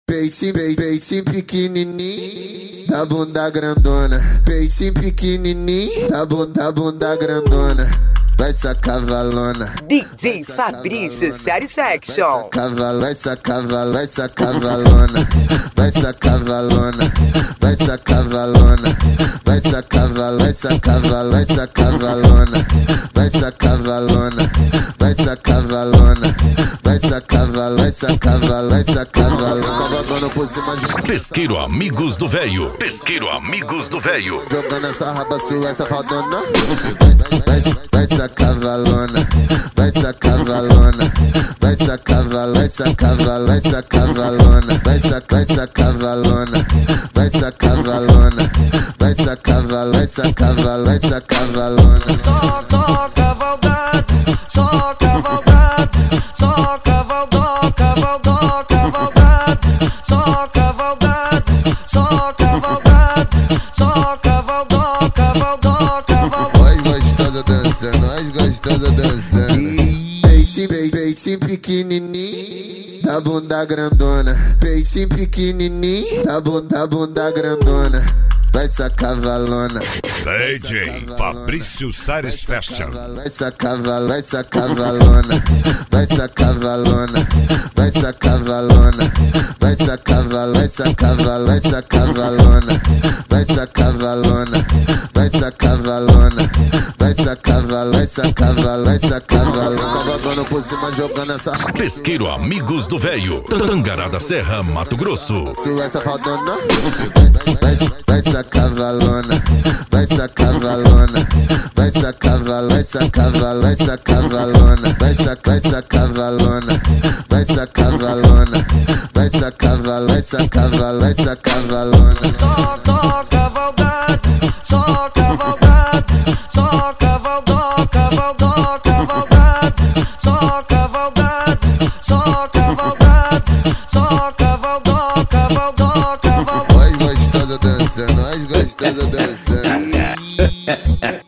Peitinho pequenininho, da bunda grandona. Peitinho pequenininho, da bunda grandona. Vai sacavalona. DJ Fabrício Satisfaction. Vai sacavalona. Vai sacavalona. Vai sacavalona. Vai sacavalona. Vai sacavalona. Vai sacavalona. Vai sacavalona. Vai sacavalona. Cavalgando por cima de Pesqueiro Amigos do Véio. Pesqueiro Amigos do Véio. jogando essa raba sua, essa faldona. Vai sacavalona. Vai sacavalona. Vai sacavalona. Vai sacavalona. Vai sacavalona. Vai sacavalona. Vai sacavalona. Só cavalgada, só cavalgada, só cavalgada, só cavalgada, só cavalgada, só cavalgada. Nós gostosa dançando, nós gostosa dançando. Peitinho pequenininho, da bunda grandona. Peitinho pequenininho, da bunda grandona. Vai sacavalona. DJ Fabrício Satisfaction. Vai sacavalona. Vai sacavalona. Vai sacavalona. Vai sacavalona. Vai sacavalona. Vai sacavalona. Vai sacavalona. Vai sacavalona. Vai sacavalona. Cavalgando por cima, jogando essa Pesqueiro Amigos do Véio. Tangará da Serra, Mato Grosso. essa faldona. Vai sacavalona. Vai sacavalona. Vai sacavalona. Vai sacavalona. Vai sacavalona. Vai sacavalona. Vai sacavalona. Só cavalgada, só cavalgada, só cavalgada, só cavalgada, só cavalgada, só cavalgada. Nós gostosa dançando, nós gostosa dançando.